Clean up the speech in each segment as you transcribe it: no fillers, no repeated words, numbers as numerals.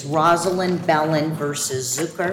Rosalind Bellin versus Zucker.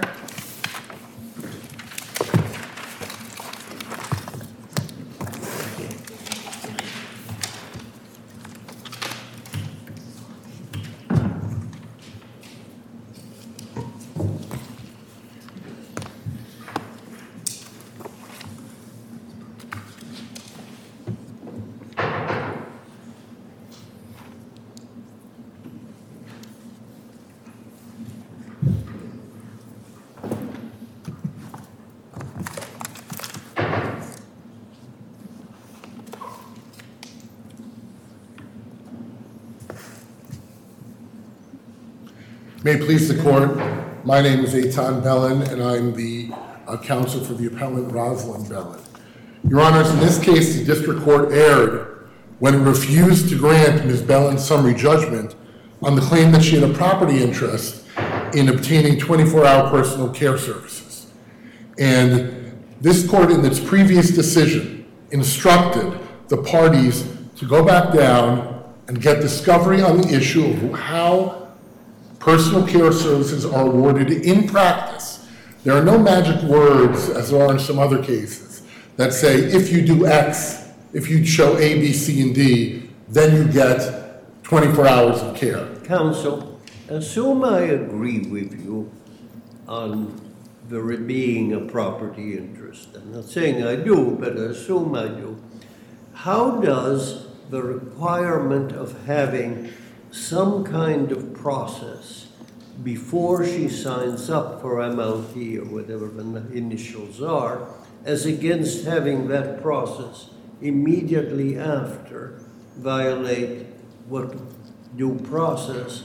May it please the court, my name is Eitan Bellin, and I'm the counsel for the appellant Rosalind Bellin. Your Honors, in this case, the district court erred when it refused to grant Ms. Bellin's summary judgment on the claim that she had a property interest in obtaining 24-hour personal care services. And this court, in its previous decision, instructed the parties to go back down and get discovery on the issue of how personal care services are awarded in practice. There are no magic words, as there are in some other cases, that say if you do X, if you show A, B, C, and D, then you get 24 hours of care. Counsel, assume I agree with you on there being a property interest. I'm not saying I do, but assume I do. How does the requirement of having some kind of process before she signs up for MLT or whatever the initials are, as against having that process immediately after, violate what due process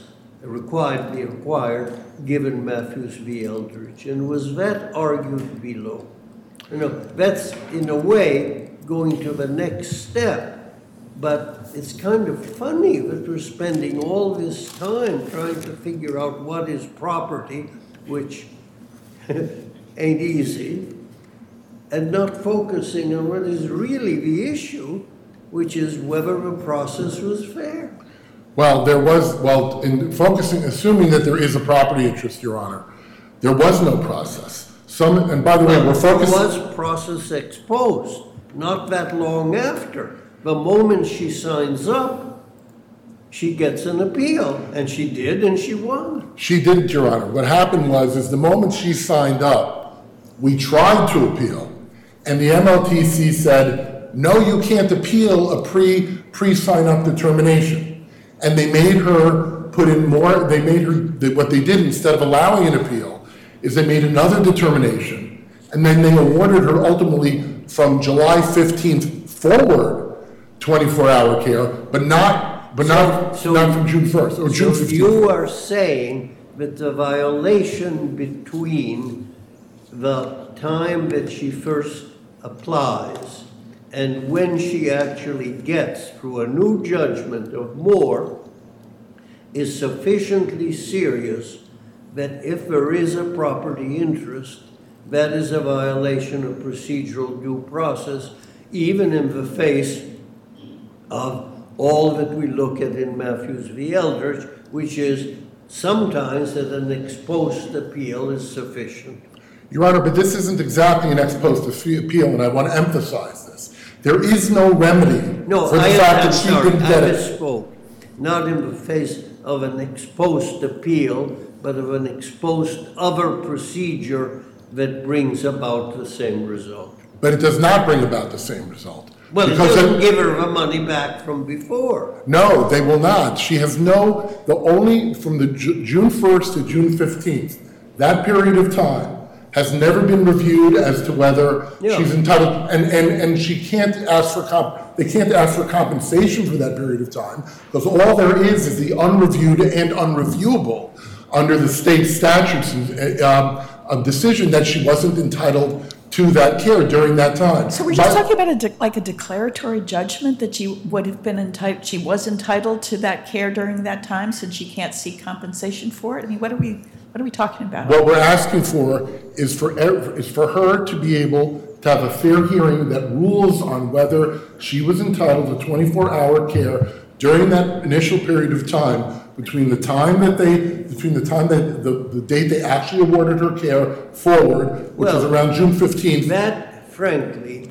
required given Matthews v. Eldridge? And was that argued below? You know, that's in a way going to the next step. But it's kind of funny that we're spending all this time trying to figure out what is property, which ain't easy, and not focusing on what is really the issue, which is whether the process was fair. Well, in focusing, assuming that there is a property interest, Your Honor, there was no process. And by the way, we're focusing. There was process exposed, not that long after. The moment she signs up, she gets an appeal, and she did, and she won. She didn't, Your Honor. What happened is the moment she signed up, we tried to appeal, and the MLTC said, no, you can't appeal a pre-sign-up determination. And they made her put in more, what they did instead of allowing an appeal, is they made another determination, and then they awarded her ultimately from July 15th forward 24-hour care, but not from June 1st or June 15th. So you are saying that the violation between the time that she first applies and when she actually gets through a new judgment of more is sufficiently serious that if there is a property interest, that is a violation of procedural due process, even in the face of all that we look at in Matthews v. Eldridge, which is sometimes that an ex post appeal is sufficient. Your Honor, but this isn't exactly an ex post appeal, and I want to emphasize this. There is no remedy for the fact that she didn't get it. Misspoke. Not in the face of an ex post appeal, but of an ex post other procedure that brings about the same result. But it does not bring about the same result. Well, it doesn't give her the money back from before. No, they will not. She has from the June 1st to June 15th, that period of time has never been reviewed as to whether she's entitled, and she can't ask they can't ask for compensation for that period of time, because all there is the unreviewed and unreviewable under the state statutes a decision that she wasn't entitled to that care during that time. So we're just talking about a declaratory judgment that she would have been entitled, she was entitled to that care during that time, since she can't seek compensation for it? I mean, what are we talking about? What we're asking for is for her to be able to have a fair hearing that rules on whether she was entitled to 24-hour care during that initial period of time between the date they actually awarded her care forward, which was around June 15th. That, frankly,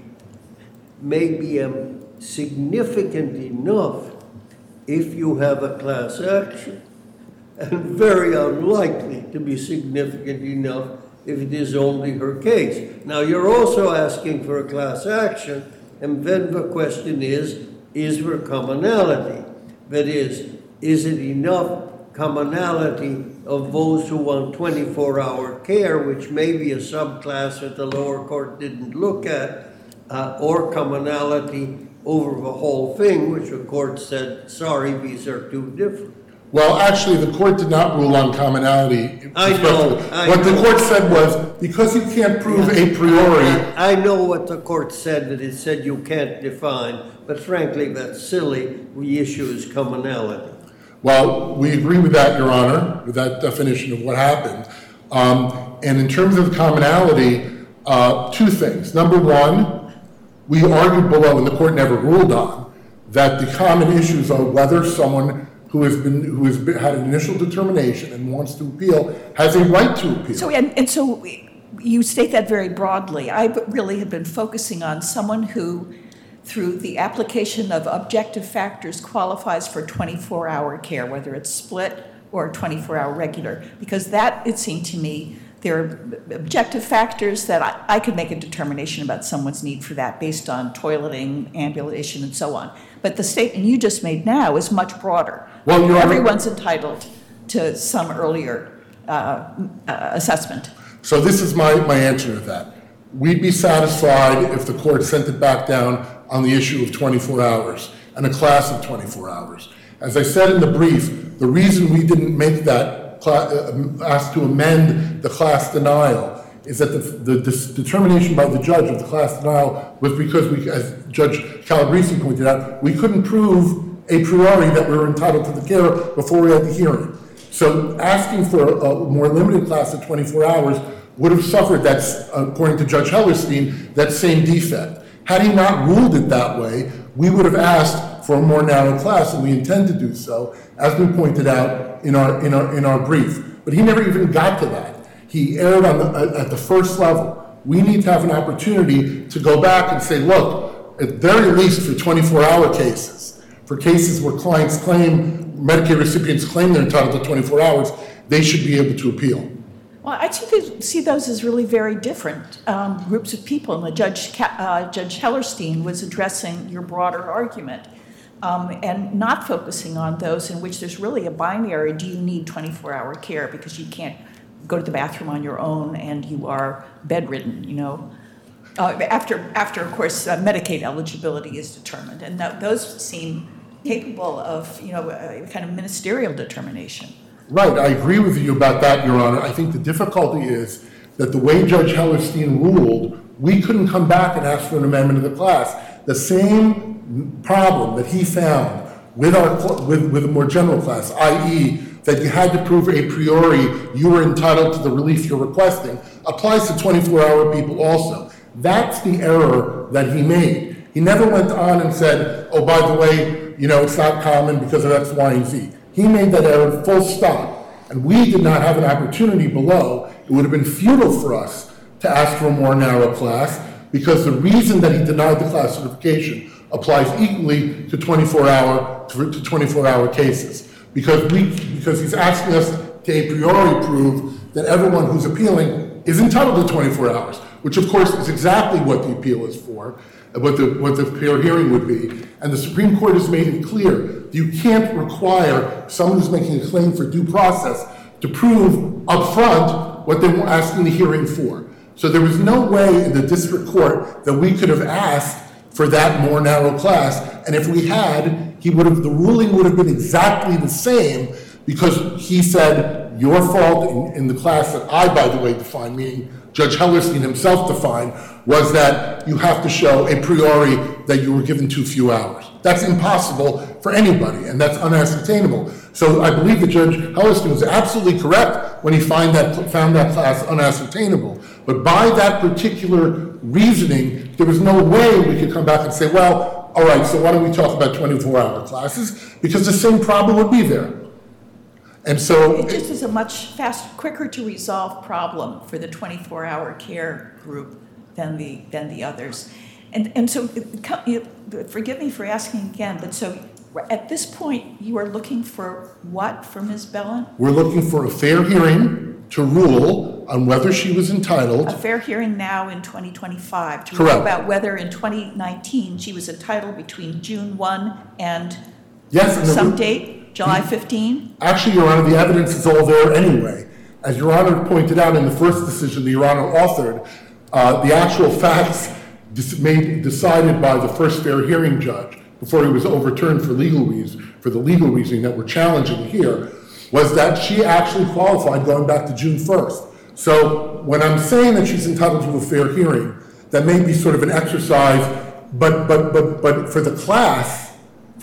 may be significant enough if you have a class action, and very unlikely to be significant enough if it is only her case. Now, you're also asking for a class action, and then the question is there commonality? That is it enough commonality of those who want 24-hour care, which may be a subclass that the lower court didn't look at, or commonality over the whole thing, which the court said, sorry, these are too different. Well, actually, the court did not rule on commonality. I know. What the court said was, because you can't prove a priori. I know what the court said, that it said you can't define, but frankly, that's silly. The issue is commonality. Well, we agree with that, Your Honor, with that definition of what happened. And in terms of commonality, two things. Number one, we argued below, and the court never ruled on, that the common issues are whether someone who has had an initial determination and wants to appeal has a right to appeal. So you state that very broadly. I really have been focusing on someone who, through the application of objective factors, qualifies for 24-hour care, whether it's split or 24-hour regular, because that, it seemed to me, there are objective factors that I could make a determination about someone's need for that based on toileting, ambulation, and so on. But the statement you just made now is much broader. Well, Your Honor, everyone's entitled to some earlier assessment. So this is my answer to that. We'd be satisfied if the court sent it back down on the issue of 24 hours and a class of 24 hours. As I said in the brief, the reason we didn't make that asked to amend the class denial is that the determination by the judge of the class denial was because we, as Judge Calabresi pointed out, we couldn't prove a priori that we were entitled to the care before we had the hearing. So asking for a more limited class of 24 hours would have suffered that, according to Judge Hellerstein, that same defect. Had he not ruled it that way, we would have asked for a more narrow class, and we intend to do so, as we pointed out in our brief. But he never even got to that. He erred at the first level. We need to have an opportunity to go back and say, look, at very least for 24-hour cases, for cases where clients claim, Medicaid recipients claim they're entitled to 24 hours, they should be able to appeal. Well, I see those as really very different groups of people, and Judge Hellerstein was addressing your broader argument and not focusing on those in which there's really a binary, do you need 24-hour care because you can't go to the bathroom on your own and you are bedridden, you know. After of course, Medicaid eligibility is determined, and those seem capable of, you know, a kind of ministerial determination. Right, I agree with you about that, Your Honor. I think the difficulty is that the way Judge Hellerstein ruled, we couldn't come back and ask for an amendment of the class. The same problem that he found with a more general class, i.e., that you had to prove a priori you were entitled to the relief you're requesting, applies to 24-hour people also. That's the error that he made. He never went on and said, oh, by the way, you know, it's not common because of X, Y, and Z. He made that error full stop, and we did not have an opportunity below. It would have been futile for us to ask for a more narrow class because the reason that he denied the class certification applies equally to 24-hour cases because he's asking us to a priori prove that everyone who's appealing is entitled to 24 hours, which of course is exactly what the appeal is for, what the fair hearing would be. And the Supreme Court has made it clear you can't require someone who's making a claim for due process to prove up front what they were asking the hearing for. So there was no way in the district court that we could have asked for that more narrow class, and if we had, the ruling would have been exactly the same because he said your fault in the class that I, by the way, defined, meaning Judge Hellerstein himself defined, was that you have to show a priori that you were given too few hours. That's impossible for anybody, and that's unascertainable. So I believe that Judge Hellerstein was absolutely correct when he found that class unascertainable. But by that particular reasoning, there was no way we could come back and say, well, all right, so why don't we talk about 24-hour classes? Because the same problem would be there. And so It just is a much quicker to resolve problem for the 24-hour care group than the others. And so, forgive me for asking again, but so at this point, you are looking for what from Ms. Bellin? we're looking for a fair hearing to rule on whether she was entitled. A fair hearing now in 2025 to Correct. rule about whether in 2019 she was entitled between June 1 and Yes, and some date, July 15? Actually, Your Honor, the evidence is all there anyway. As Your Honor pointed out in the first decision that Your Honor authored, the actual facts decided by the first fair hearing judge before he was overturned for the legal reasoning that we're challenging here, was that she actually qualified going back to June 1st. So when I'm saying that she's entitled to a fair hearing, that may be sort of an exercise, but for the class,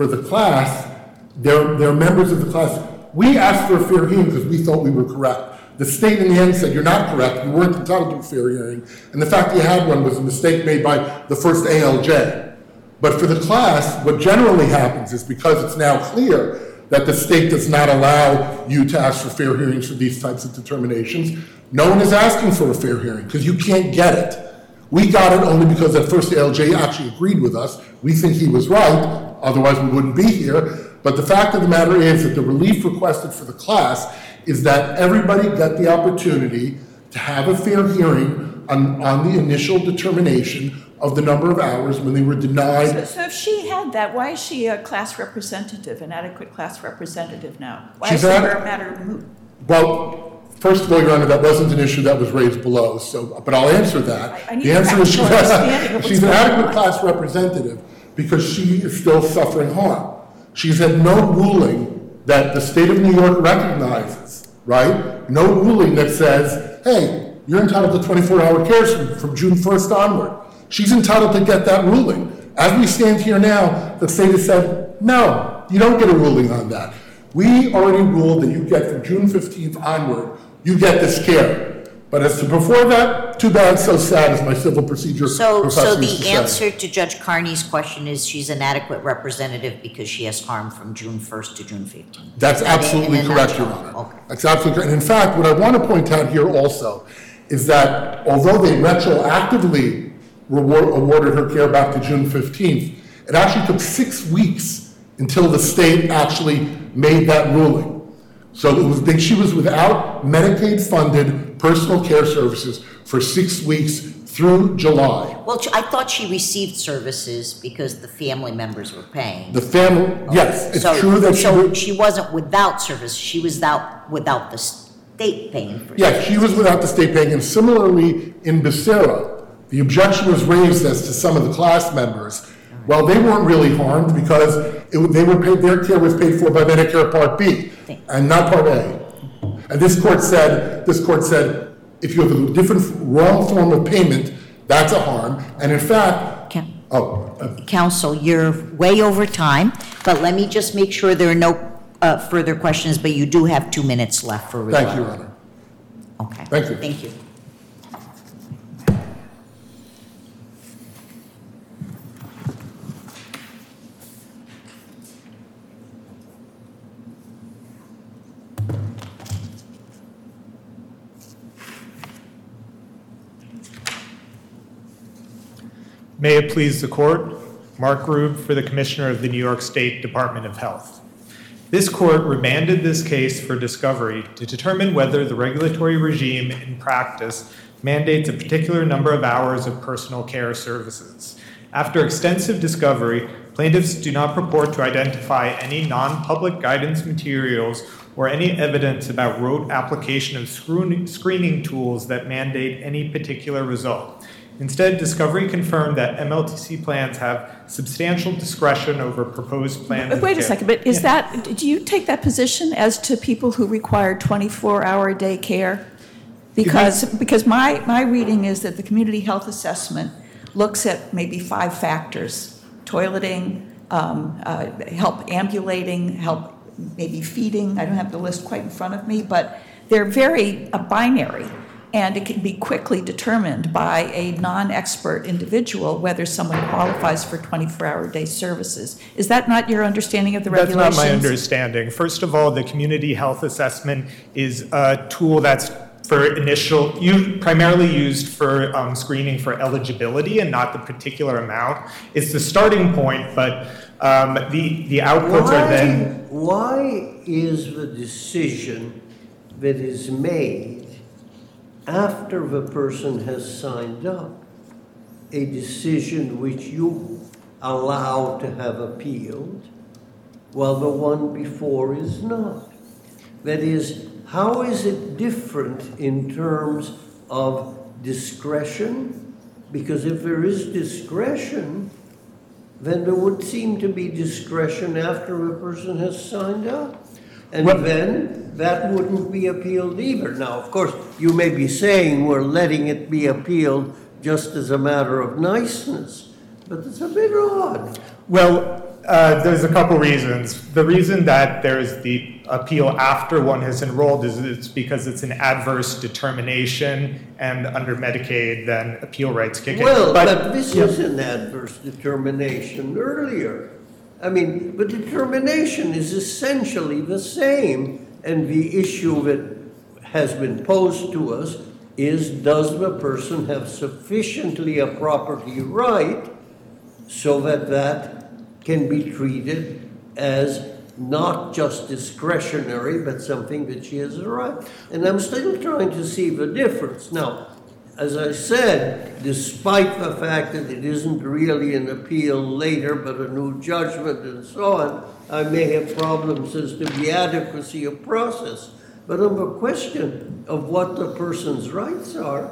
they're members of the class. We asked for a fair hearing because we thought we were correct. The state in the end said, you're not correct, you weren't entitled to a fair hearing, and the fact you had one was a mistake made by the first ALJ. But for the class, what generally happens is because it's now clear that the state does not allow you to ask for fair hearings for these types of determinations, no one is asking for a fair hearing because you can't get it. We got it only because that first ALJ actually agreed with us. We think he was right, otherwise we wouldn't be here. But the fact of the matter is that the relief requested for the class is that everybody got the opportunity to have a fair hearing on the initial determination of the number of hours when they were denied. So if she had that, why is she a class representative, an adequate class representative now? Why She's is it not- a matter of moot? Well, first of all, Your Honor, that wasn't an issue that was raised below, but I'll answer that. I need The a answer is factual understanding of what's she's an going adequate on. class representative because she is still suffering harm. She's had no ruling that the state of New York recognizes, right? No ruling that says, hey, you're entitled to 24-hour care from June 1st onward. She's entitled to get that ruling. As we stand here now, the state has said, no, you don't get a ruling on that. We already ruled that you get from June 15th onward, you get this care. But as to before that, too bad, so sad, as my civil procedure So professor used to the say. answer to Judge Carney's question is she's an adequate representative because she has harm from June 1st to June 15th. That's Is that it absolutely in a correct, Your nutshell? Honor. Okay. That's absolutely correct. And in fact, what I want to point out here also is that although they retroactively awarded her care back to June 15th, it actually took 6 weeks until the state actually made that ruling. So she was without Medicaid-funded personal care services for 6 weeks through July. Well, I thought she received services because the family members were paying. The family, yes, it's So- true that So she wasn't without service, she was without the state paying for it. yes, she was without the state paying. And similarly, in Becerra, the objection was raised as to some of the class members. Well, they weren't really harmed because their care was paid for by Medicare Part B and not Part A. And this court said, if you have a different wrong form of payment, that's a harm. And in fact, Counsel, you're way over time, but let me just make sure there are no further questions, but you do have 2 minutes left for rebuttal. thank you, Your Honor. Okay. Thank you. Thank you. May it please the court, Mark Rube for the Commissioner of the New York State Department of Health. This court remanded this case for discovery to determine whether the regulatory regime in practice mandates a particular number of hours of personal care services. After extensive discovery, plaintiffs do not purport to identify any non-public guidance materials or any evidence about rote application of screening tools that mandate any particular result. Instead, discovery confirmed that MLTC plans have substantial discretion over proposed plans of Wait a care. second, but is that, do you take that position as to people who require 24-hour-a-day care? Because my reading is that the community health assessment looks at maybe 5 factors: toileting, help ambulating, help maybe feeding. I don't have the list quite in front of me, but they're very binary. and it can be quickly determined by a non-expert individual whether someone qualifies for 24-hour-a-day services. Is that not your understanding of the regulations? That's not my understanding. First of all, the community health assessment is a tool that's primarily used for screening for eligibility and not the particular amount. It's the starting point, but the outputs are then... Why is the decision that is made after the person has signed up a decision which you allow to have appealed while the one before is not? That is, how is it different in terms of discretion? Because if there is discretion, then there would seem to be discretion after a person has signed up. And then that wouldn't be appealed either. Now, of course, you may be saying we're letting it be appealed just as a matter of niceness, but it's a bit odd. Well, there's a couple reasons. The reason that there's the appeal after one has enrolled is it's because it's an adverse determination, and under Medicaid, then appeal rights kick in. Well, but this is an adverse determination earlier. I mean, the determination is essentially the same, and the issue that has been posed to us is, does the person have sufficiently a property right so that that can be treated as not just discretionary, but something that she has a right. And I'm still trying to see the difference. Now, as I said, despite the fact that it isn't really an appeal later, but a new judgment and so on, I may have problems as to the adequacy of process. But on the question of what the person's rights are,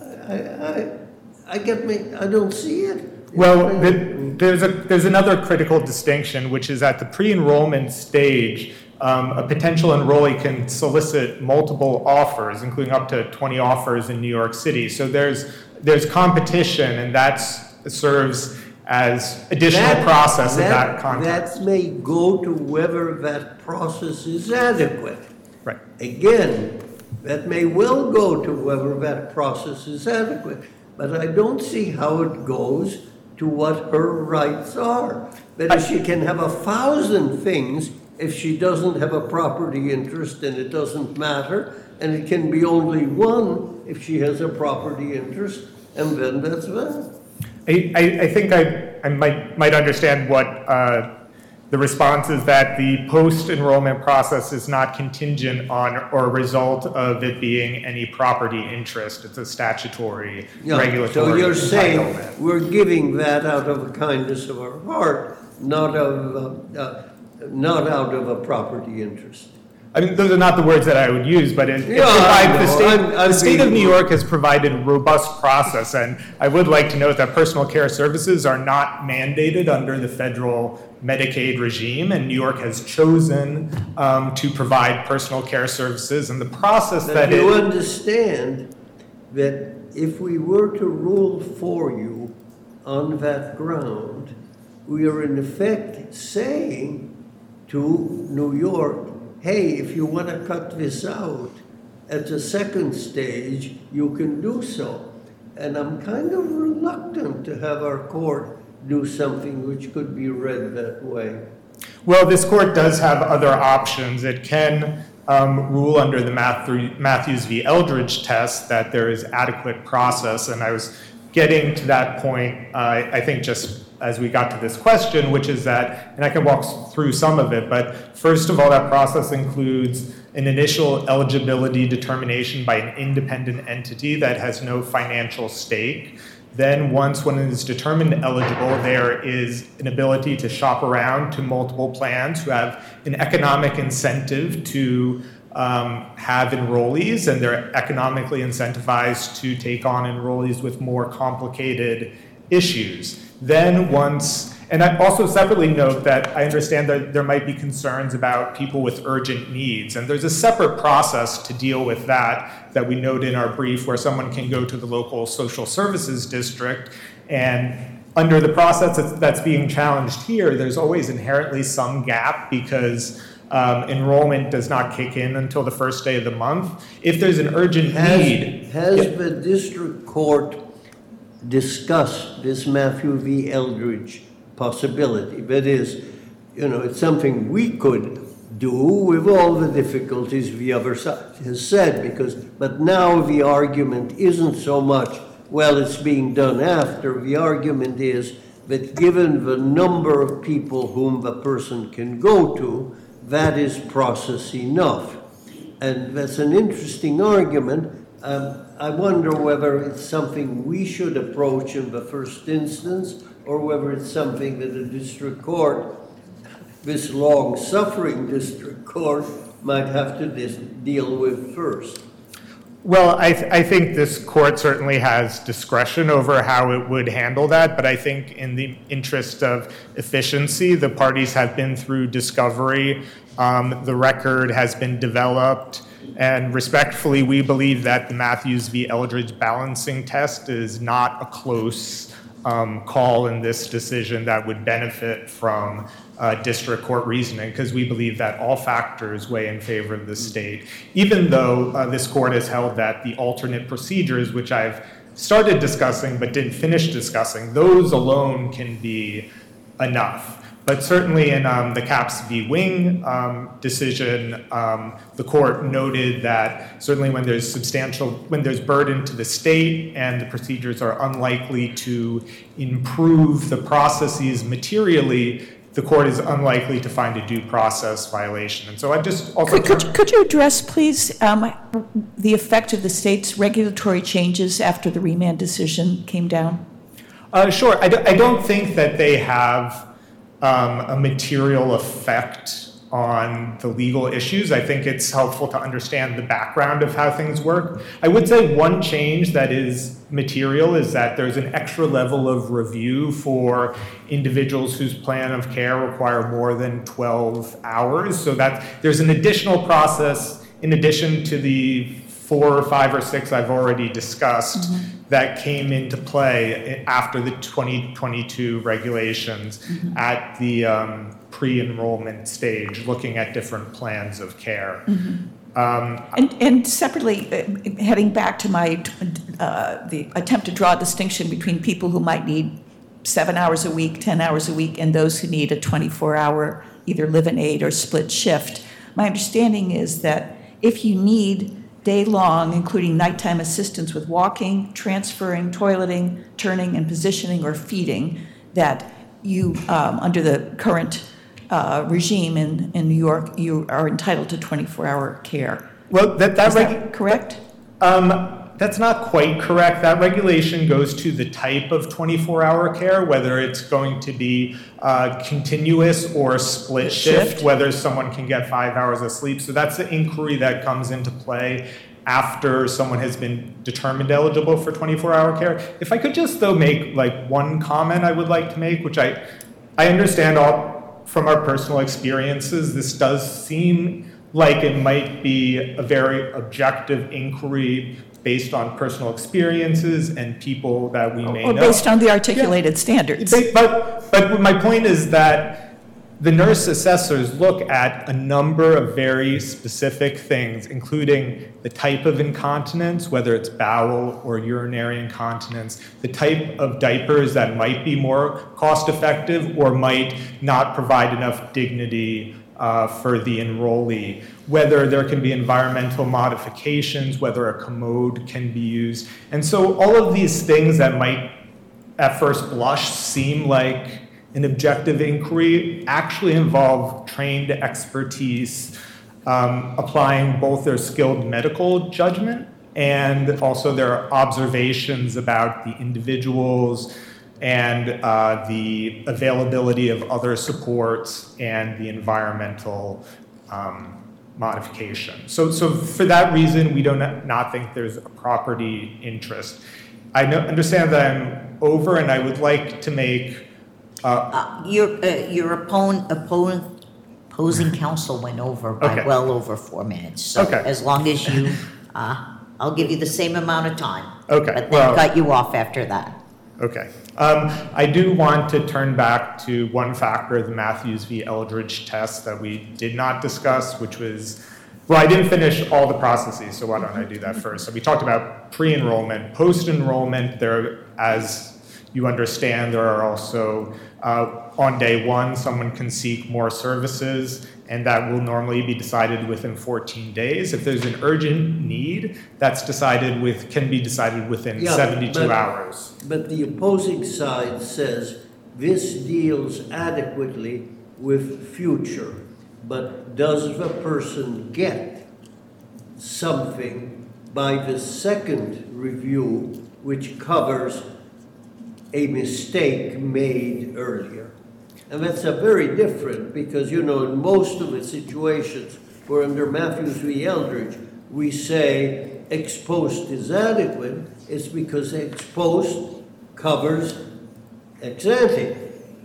I don't see it. Well, there's another critical distinction, which is at the pre-enrollment stage, a potential enrollee can solicit multiple offers, including up to 20 offers in New York City. So there's competition, and that serves as additional process in that context. That may go to whether that process is adequate. Right. Again, that may well go to whether that process is adequate, but I don't see how it goes to what her rights are. That is, she can have 1,000 things. If she doesn't have a property interest, then it doesn't matter, and it can be only one if she has a property interest, and then that's that. I think I might understand what the response is, that the post-enrollment process is not contingent on or a result of it being any property interest. It's a statutory regulatory So you're saying entitlement. we're giving that out of the kindness of our heart, not out of a property interest. I mean, those are not the words that I would use, but the state of New York has provided a robust process, and I would like to note that personal care services are not mandated under the federal Medicaid regime, and New York has chosen to provide personal care services, and the process Now, that do you understand that if we were to rule for you on that ground, we are in effect saying to New York, hey, if you want to cut this out at the second stage, you can do so. And I'm kind of reluctant to have our court do something which could be read that way. Well, this court does have other options. It can rule under the Matthews v. Eldridge test that there is adequate process, and I was getting to that point, I think, just as we got to this question, which is that, and I can walk through some of it, but first of all, that process includes an initial eligibility determination by an independent entity that has no financial stake. Then once one is determined eligible, there is an ability to shop around to multiple plans who have an economic incentive to have enrollees, and they're economically incentivized to take on enrollees with more complicated issues. Then once, and I also separately note that I understand that there might be concerns about people with urgent needs, and there's a separate process to deal with that we note in our brief, where someone can go to the local social services district, and under the process that's being challenged here, there's always inherently some gap, because enrollment does not kick in until the first day of the month. If there's an urgent need. Has the district court discussed this Matthew V. Eldridge possibility? That is, it's something we could do with all the difficulties the other side has said, but now the argument isn't so much, well, it's being done after. The argument is that given the number of people whom the person can go to, that is process enough. And that's an interesting argument. I wonder whether it's something we should approach in the first instance, or whether it's something that the district court, this long-suffering district court, might have to deal with first. Well, I think this court certainly has discretion over how it would handle that, but I think in the interest of efficiency, the parties have been through discovery, the record has been developed, and respectfully, we believe that the Matthews v. Eldridge balancing test is not a close call in this decision that would benefit from district court reasoning, because we believe that all factors weigh in favor of the state, even though this court has held that the alternate procedures, which I've started discussing but didn't finish discussing, those alone can be enough. But certainly in the Capps v. Wing decision, the court noted that certainly when there's burden to the state and the procedures are unlikely to improve the processes materially, the court is unlikely to find a due process violation. And so I just also... Could you address, please, the effect of the state's regulatory changes after the remand decision came down? Sure. I don't think that they have a material effect on the legal issues. I think it's helpful to understand the background of how things work. I would say one change that is material is that there's an extra level of review for individuals whose plan of care require more than 12 hours. So that there's an additional process in addition to the 4 or 5 or 6 I've already discussed that came into play after the 2022 regulations at the pre-enrollment stage, looking at different plans of care. And separately, heading back to the attempt to draw a distinction between people who might need 7 hours a week, 10 hours a week, and those who need a 24-hour either live-in aid or split shift. My understanding is that if you need day-long, including nighttime assistance with walking, transferring, toileting, turning, and positioning or feeding, that you, under the current regime in New York, you are entitled to 24-hour care. Well, Is that correct? That's not quite correct. That regulation goes to the type of 24-hour care, whether it's going to be continuous or split shift, whether someone can get 5 hours of sleep. So that's the inquiry that comes into play after someone has been determined eligible for 24-hour care. If I could just, though, make one comment I would like to make, which I understand from our personal experiences, this does seem like it might be a very objective inquiry based on personal experiences and people that we may know. Or based on the articulated standards. But my point is that the nurse assessors look at a number of very specific things, including the type of incontinence, whether it's bowel or urinary incontinence, the type of diapers that might be more cost-effective or might not provide enough dignity for the enrollee, whether there can be environmental modifications, whether a commode can be used. And so all of these things that might at first blush seem like an objective inquiry actually involve trained expertise, applying both their skilled medical judgment and also their observations about the individuals and the availability of other supports and the environmental modification. So for that reason, we do not think there's a property interest. I understand that I'm over, and I would like to make... Your opposing counsel went over by well over 4 minutes. So as long as you, I'll give you the same amount of time. Okay. But then cut you off after that. Okay. I do want to turn back to one factor of the Matthews v. Eldridge test that we did not discuss, which was, well, I didn't finish all the processes, so why don't I do that first? So we talked about pre-enrollment, post-enrollment. There, as you understand, there are also, on day one, someone can seek more services, and that will normally be decided within 14 days. If there's an urgent need, that's can be decided within 72 hours. But the opposing side says this deals adequately with future, but does the person get something by the second review, which covers a mistake made earlier? And that's a very different, because, in most of the situations where under Matthews v. Eldridge, we say ex post is adequate, it's because ex post covers ex ante.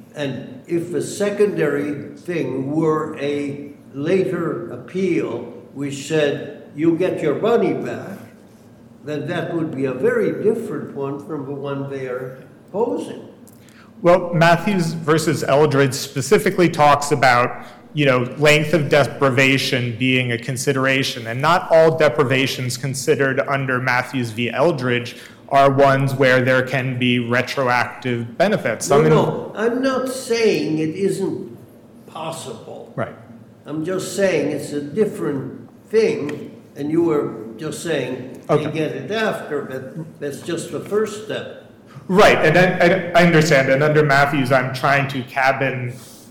And if the secondary thing were a later appeal, which said you get your money back, then that would be a very different one from the one they are posing. Well, Matthews versus Eldridge specifically talks about, length of deprivation being a consideration, and not all deprivations considered under Matthews v. Eldridge are ones where there can be retroactive benefits. No, I'm not saying it isn't possible. Right. I'm just saying it's a different thing, and you were just saying you get it after, but that's just the first step. Right, and I understand, and under Matthews, I'm trying to cabin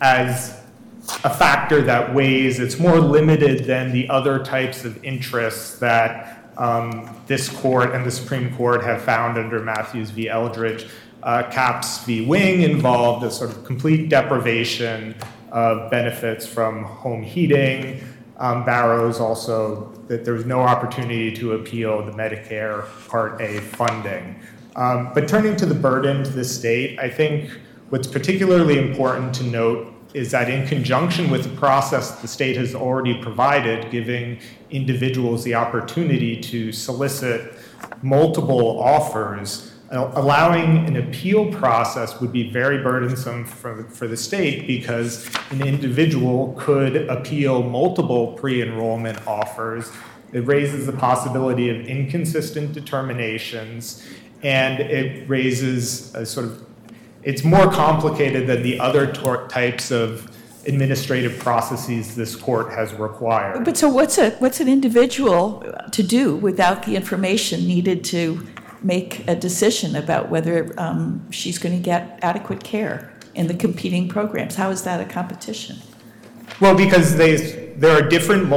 as a factor that weighs, it's more limited than the other types of interests that this court and the Supreme Court have found under Matthews v. Eldridge. Capps v. Wing involved a sort of complete deprivation of benefits from home heating. Barrows also, that there was no opportunity to appeal the Medicare Part A funding. But turning to the burden to the state, I think what's particularly important to note is that in conjunction with the process the state has already provided, giving individuals the opportunity to solicit multiple offers, allowing an appeal process would be very burdensome for the state, because an individual could appeal multiple pre-enrollment offers. It raises the possibility of inconsistent determinations, and it raises a it's more complicated than the other types of administrative processes this court has required. But so what's an individual to do without the information needed to make a decision about whether she's going to get adequate care in the competing programs? How is that a competition? Well, because there are different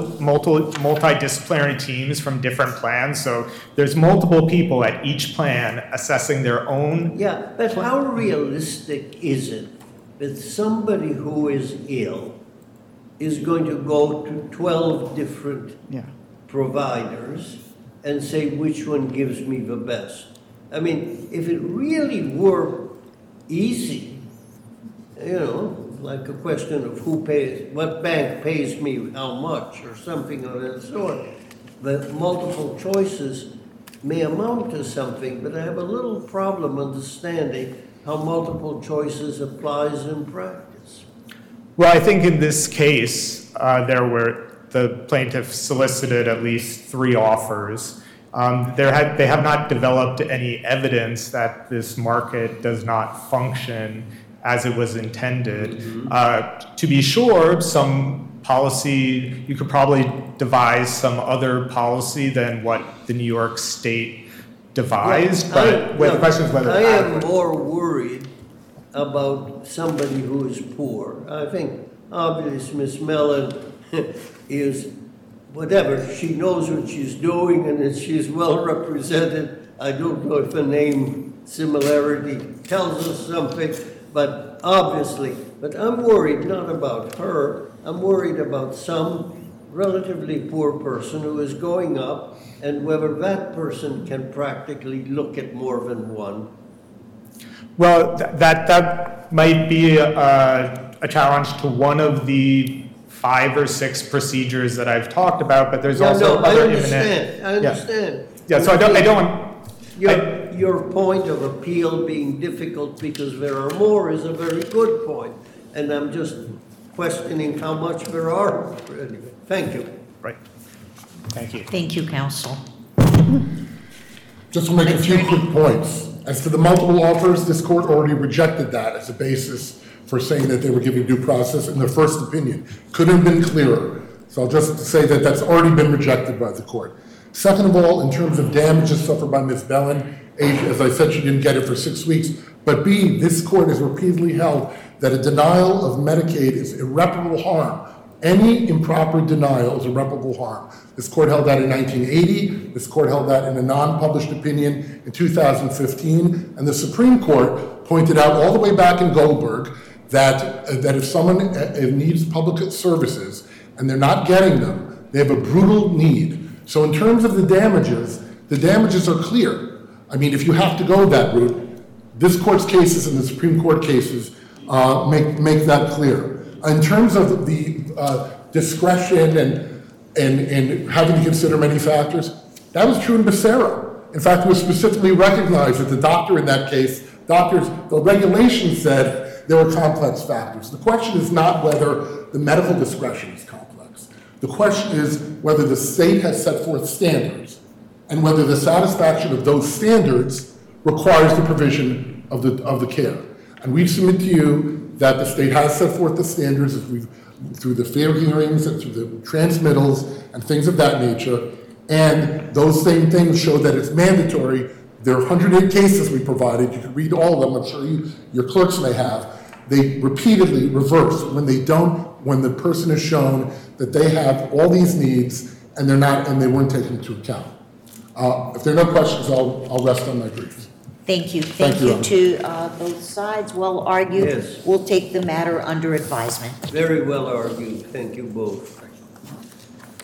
multidisciplinary teams from different plans, so there's multiple people at each plan assessing their own. Yeah, but how realistic is it that somebody who is ill is going to go to 12 different providers and say which one gives me the best? I mean, if it really were easy, like a question of what bank pays me how much, or something of that sort. The multiple choices may amount to something, but I have a little problem understanding how multiple choices applies in practice. Well, I think in this case, the plaintiff solicited at least 3 offers. They have not developed any evidence that this market does not function as it was intended. To be sure, some policy, you could probably devise some other policy than what the New York State devised, the question is whether I am more worried about somebody who is poor. I think obviously Ms. Mellon is whatever, she knows what she's doing and that she's well represented. I don't know if the name similarity tells us something, but obviously, but I'm worried not about her, I'm worried about some relatively poor person who is going up, and whether that person can practically look at more than one. Well, that might be a challenge to one of the 5 or 6 procedures that I've talked about, but there's also other imminent. I understand. Yeah, so I don't want. Your point of appeal being difficult because there are more is a very good point, and I'm just questioning how much there are. Anyway, thank you. Right. Thank you. Thank you, counsel. Just to make a few quick points. As to the multiple offers, this court already rejected that as a basis for saying that they were giving due process in their first opinion. Couldn't have been clearer. So I'll just say that that's already been rejected by the court. Second of all, in terms of damages suffered by Ms. Bellin, A, as I said, she didn't get it for 6 weeks, but B, this court has repeatedly held that a denial of Medicaid is irreparable harm. Any improper denial is irreparable harm. This court held that in 1980. This court held that in a non-published opinion in 2015. And the Supreme Court pointed out all the way back in Goldberg that if someone needs public services and they're not getting them, they have a brutal need. So in terms of the damages are clear. I mean, if you have to go that route, this court's cases and the Supreme Court cases make that clear. In terms of the discretion and having to consider many factors, that was true in Becerra. In fact, it was specifically recognized that the doctor in that case, the regulation said there were complex factors. The question is not whether the medical discretion is complex. The question is whether the state has set forth standards and whether the satisfaction of those standards requires the provision of the care. And we submit to you that the state has set forth the standards through the fair hearings and through the transmittals and things of that nature. And those same things show that it's mandatory. There are 108 cases we provided. You can read all of them. I'm sure your clerks may have. They repeatedly reverse when the person is shown that they have all these needs and they weren't taken into account. If there are no questions, I'll rest on my briefs. Thank you. Thank Thank you, you to both sides. Well argued. Yes. We'll take the matter under advisement. Very well argued. Thank you both.